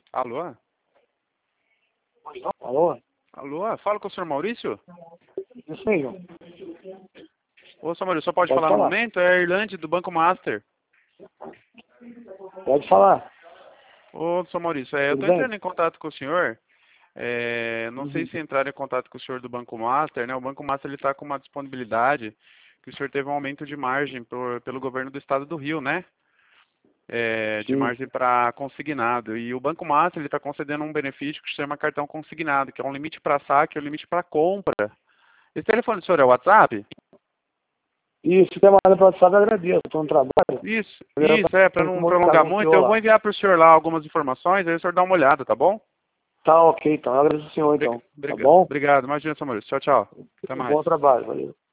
Alô? Alô? Alô? Fala com o senhor Maurício? Isso aí, João. Ô, senhor Maurício, só pode Pode falar no falar. momento? É a Irlande, do Banco Master. Pode falar. Ô, senhor Maurício, eu Tudo estou bem? entrando em contato com o senhor. Não sei Uhum. se entrar em contato com o senhor do Banco Master, né? O Banco Master está com uma disponibilidade que o senhor teve um aumento de margem pelo governo do estado do Rio, né? De Sim. margem para consignado. E o Banco Master está concedendo um benefício que se chama cartão consignado, que é um limite para saque e um limite para compra. Esse telefone do senhor é o WhatsApp? E se der mandado para o WhatsApp, eu agradeço. Estou no trabalho. Isso, Eu para quero não comunicar prolongar com o muito, senhor eu vou lá. enviar para o senhor lá algumas informações, aí o senhor dá uma olhada, tá bom? Tá ok, então. Eu agradeço o senhor, então. Tá bom? Obrigado. Imagina, senhor Maurício. Tchau, tchau. Até mais. Bom trabalho. Valeu.